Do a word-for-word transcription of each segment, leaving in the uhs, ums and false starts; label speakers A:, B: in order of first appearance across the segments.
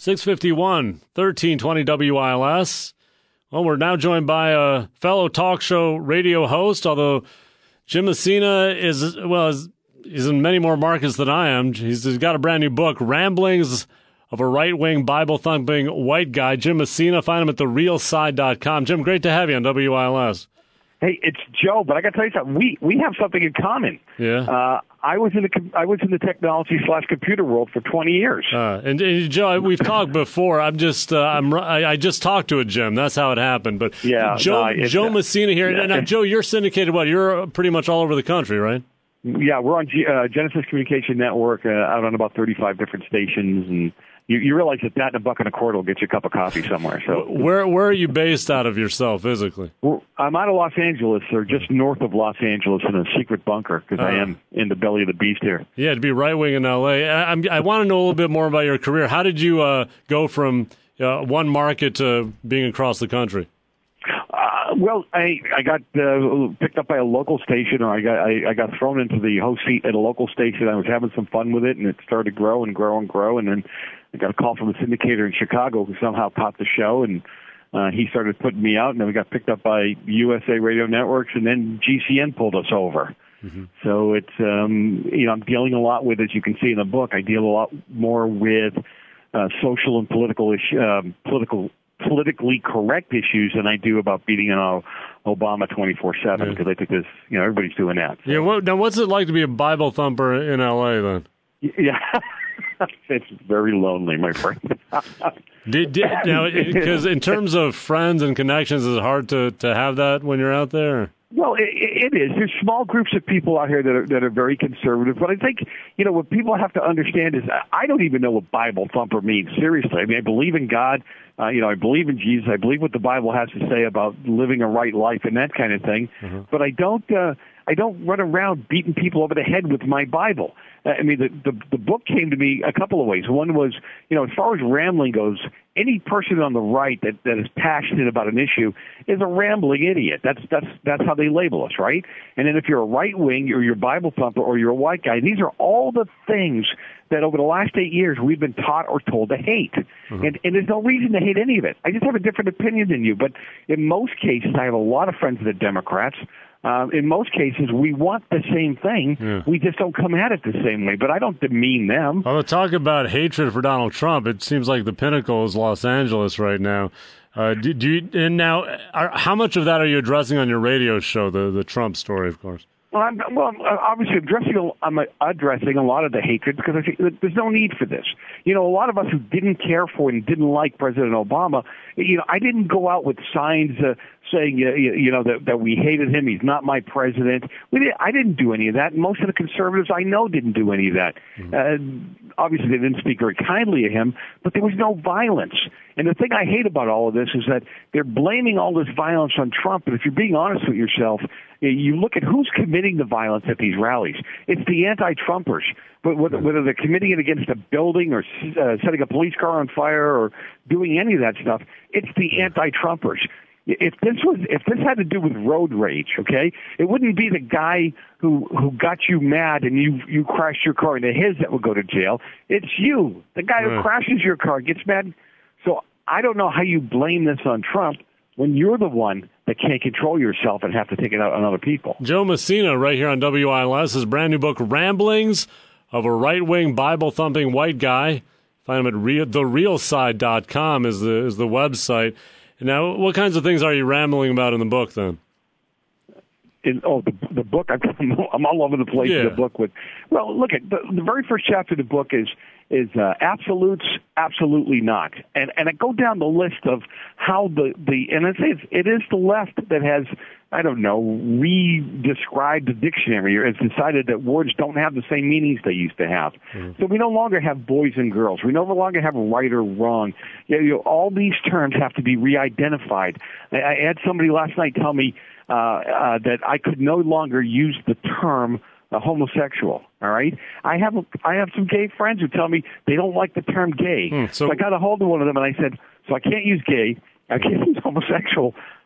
A: six fifty-one, thirteen twenty W I L S. Well, we're now joined by a fellow talk show radio host, although Jim Messina is, well, is, he's in many more markets than I am. He's, he's got a brand new book, Ramblings of a Right-Wing, Bible-Thumping White Guy. Jim Messina, find him at the real side dot com. Jim, great to have you on W I L S.
B: Hey, it's Joe, but I got to tell you something. We we have something in common.
A: Yeah.
B: Uh, I was in the I was in the technology slash computer world for twenty years.
A: Uh, and, and Joe, we've talked before. I'm just uh, I'm I, I just talked to a Jim. That's how it happened. But
B: yeah,
A: Joe
B: no,
A: Joe Messina here.
B: Yeah.
A: Now, Joe, you're syndicated. What? You're pretty much all over the country, right?
B: Yeah, we're on G, uh, Genesis Communication Network, uh, out on about thirty-five different stations, and you, you realize that that and a buck and a quarter will get you a cup of coffee somewhere. So,
A: where where are you based out of yourself physically?
B: We're, I'm out of Los Angeles, or just north of Los Angeles, in a secret bunker, because uh, I am in the belly of the beast here. Yeah,
A: to be right wing in L A. I, I'm, I want to know a little bit more about your career. How did you uh, go from uh, one market to being across the country?
B: Uh, well, I I got uh, picked up by a local station, or I got I, I got thrown into the host seat at a local station. I was having some fun with it, and it started to grow and grow and grow. And then I got a call from a syndicator in Chicago who somehow caught the show, and uh, he started putting me out. And then we got picked up by U S A Radio Networks, and then G C N pulled us over. Mm-hmm. So it's um, you know I'm dealing a lot with, as you can see in the book, I deal a lot more with uh, social and political issue, um, political. politically correct issues than I do about beating on Obama twenty-four seven, because I think there's, you know, everybody's doing that. So.
A: Yeah. Well, now, what's it like to be a Bible thumper in L A then?
B: Yeah, it's very lonely, my friend.
A: did, did, now, because in terms of friends and connections, is it hard to, to have that when you're out there?
B: Well, it, it is. There's small groups of people out here that are that are very conservative, but I think, you know, what people have to understand is I don't even know what Bible thumper means. Seriously, I mean, I believe in God. Uh, you know, I believe in Jesus. I believe what the Bible has to say about living a right life and that kind of thing. Mm-hmm. But I don't. Uh, I don't run around beating people over the head with my Bible. I mean, the, the the book came to me a couple of ways. One was, you know, as far as rambling goes, any person on the right that, that is passionate about an issue is a rambling idiot. That's that's that's how they label us, right? And then if you're a right wing, or you're a Bible thumper, or you're a white guy, these are all the things that over the last eight years we've been taught or told to hate. Mm-hmm. And, and there's no reason to hate any of it. I just have a different opinion than you. But in most cases, I have a lot of friends that are Democrats. Uh, in most cases, we want the same thing. Yeah. We just don't come at it the same way. But I don't demean them.
A: Well, talk about hatred for Donald Trump. It seems like the pinnacle is Los Angeles right now. Uh, do, do you, and now, are, how much of that are you addressing on your radio show, the, the Trump story, of course?
B: Well, I'm, well, obviously, addressing, I'm addressing a lot of the hatred, because I think there's no need for this. You know, a lot of us who didn't care for and didn't like President Obama, you know, I didn't go out with signs uh, saying, uh, you know, that, that we hated him. He's not my president. We did, I didn't do any of that. Most of the conservatives I know didn't do any of that. Mm-hmm. Uh, obviously, they didn't speak very kindly of him, but there was no violence. And the thing I hate about all of this is that they're blaming all this violence on Trump. But if you're being honest with yourself, you look at who's committing the violence at these rallies. It's the anti-Trumpers. But whether, whether they're committing it against a building or uh, setting a police car on fire or doing any of that stuff, it's the anti-Trumpers. If this was, if this had to do with road rage, okay, it wouldn't be the guy who who got you mad and you you crashed your car into his that would go to jail. It's you, the guy who crashes your car, gets mad. So I don't know how you blame this on Trump when you're the one that can't control yourself and have to take it out on other people.
A: Joe Messina, right here on W I L S, his brand new book, Ramblings of a Right-Wing, Bible-Thumping White Guy. Find him at real, the real side dot com is the is the website. Now, what kinds of things are you rambling about in the book, then?
B: In, oh, the, the book, I'm, I'm all over the place
A: yeah.
B: in the book. With, well, look, at the, the very first chapter of the book is is uh, absolutes, absolutely not. And and I go down the list of how the, the and I say it's, it is the left that has, I don't know, re-described the dictionary or has decided that words don't have the same meanings they used to have. Mm-hmm. So we no longer have boys and girls. We no longer have right or wrong. You know, all these terms have to be re-identified. I, I had somebody last night tell me uh, uh, that I could no longer use the term uh, homosexual. All right, I have I have some gay friends who tell me they don't like the term gay. Mm, so, so I got a hold of one of them and I said, so I can't use gay, I can't use homosexual.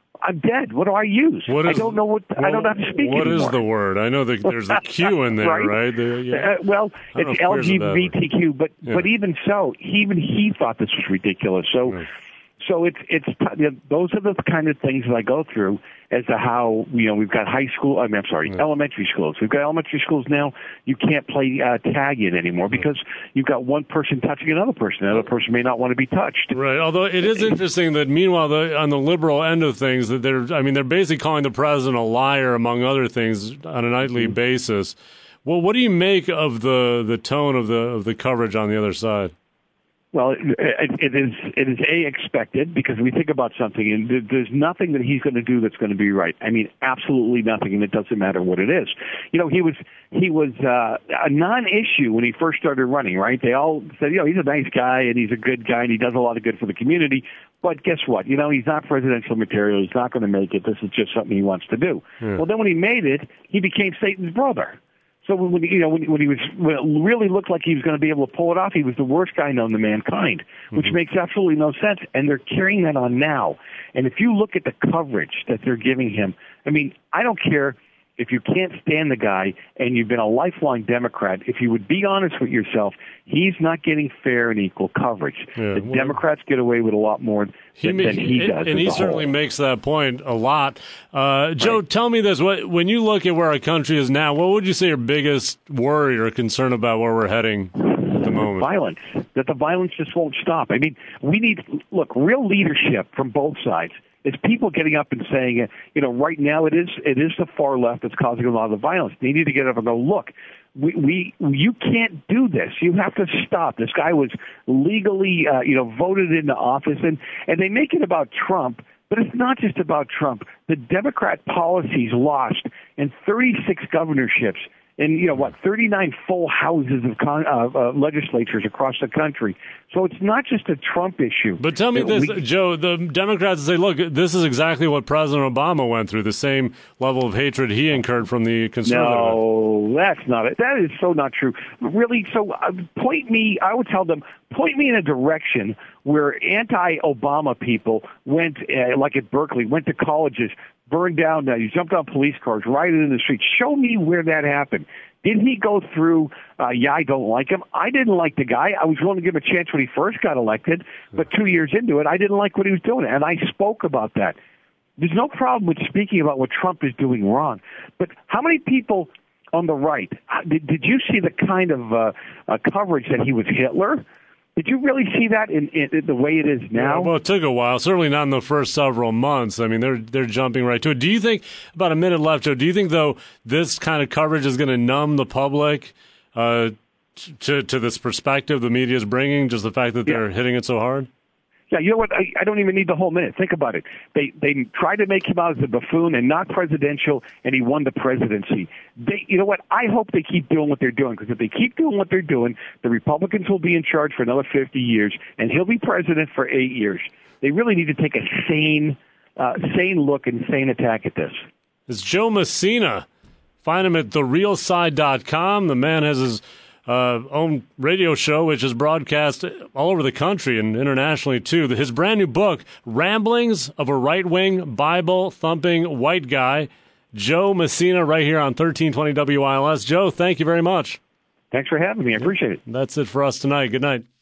B: I'm dead. What do I use?
A: What is,
B: I don't know what.
A: Well,
B: I don't know how to speak
A: What
B: anymore.
A: is the word? I know that there's a Q in there,
B: right?
A: right? The, yeah.
B: uh, well, it's L G B T Q, but
A: yeah.
B: but even so, he, even he thought this was ridiculous. So.
A: Right.
B: So it's it's those are the kind of things that I go through as to how you know we've got high school. I mean, I'm sorry, yeah. elementary schools. We've got elementary schools now. You can't play uh, tag in anymore because you've got one person touching another person. Another person may not want to be touched.
A: Right. Although it is interesting that meanwhile, the, on the liberal end of things, that they're I mean they're basically calling the president a liar among other things on a nightly mm-hmm. basis. Well, what do you make of the the tone of the of the coverage on the other side?
B: Well, it, it is it is a expected because we think about something and there's nothing that he's going to do that's going to be right. I mean, absolutely nothing, and it doesn't matter what it is. You know, he was he was uh, a non-issue when he first started running. Right? They all said, you know, he's a nice guy and he's a good guy and he does a lot of good for the community. But guess what? You know, he's not presidential material. He's not going to make it. This is just something he wants to do. Yeah. Well, then when he made it, he became Satan's brother. So when you know when, when he was when it really looked like he was going to be able to pull it off, he was the worst guy known to mankind, which mm-hmm. makes absolutely no sense. And they're carrying that on now. And if you look at the coverage that they're giving him, I mean, I don't care if you can't stand the guy and you've been a lifelong Democrat. If you would be honest with yourself, he's not getting fair and equal coverage. Yeah, the well, Democrats get away with a lot more than
A: he,
B: than he does.
A: And he certainly
B: whole.
A: makes that point a lot. Uh, Joe,
B: right.
A: tell me this. What, when you look at where our country is now, what would you say your biggest worry or concern about where we're heading at the moment?
B: Violence. That the violence just won't stop. I mean, we need, look, real leadership from both sides. It's people getting up and saying, you know, right now it is it is the far left that's causing a lot of the violence. They need to get up and go, look, we, we you can't do this. You have to stop. This guy was legally, uh, you know, voted into office, and and they make it about Trump. But it's not just about Trump. The Democrat policies lost in thirty-six governorships and, you know, what, thirty-nine full houses of con- uh, uh, legislatures across the country. So it's not just a Trump issue.
A: But tell me this, we, Joe, the Democrats say, look, this is exactly what President Obama went through, the same level of hatred he incurred from the conservative.
B: No, that's not it. That is so not true. Really, so uh, point me, I would tell them, point me in a direction where anti-Obama people went, uh, like at Berkeley, went to colleges, burned down, uh, you jumped on police cars, rioted in the streets. Show me where that happened. Did he go through, uh, yeah, I don't like him. I didn't like the guy. I was willing to give him a chance when he first got elected, but two years into it, I didn't like what he was doing, and I spoke about that. There's no problem with speaking about what Trump is doing wrong, but how many people on the right, did, did you see the kind of uh, uh, coverage that he was Hitler? Did you really see that in, in, in the way it is now?
A: Yeah, well, it took a while. Certainly not in the first several months. I mean, they're they're jumping right to it. Do you think, about a minute left, Joe, do you think, though, this kind of coverage is going to numb the public uh, to to this perspective the media is bringing, just the fact that they're yeah. hitting it so hard?
B: Yeah, you know what? I, I don't even need the whole minute. Think about it. They they tried to make him out as a buffoon and not presidential, and he won the presidency. They, you know what? I hope they keep doing what they're doing, because if they keep doing what they're doing, the Republicans will be in charge for another fifty years, and he'll be president for eight years. They really need to take a sane, uh, sane look and sane attack at this.
A: It's Joe Messina. Find him at the real side dot com. The man has his Uh, own radio show, which is broadcast all over the country and internationally, too. His brand new book, Ramblings of a Right-Wing, Bible-Thumping White Guy. Joe Messina right here on thirteen twenty W I L S. Joe, thank you very much.
B: Thanks for having me. I appreciate it.
A: That's it for us tonight. Good night.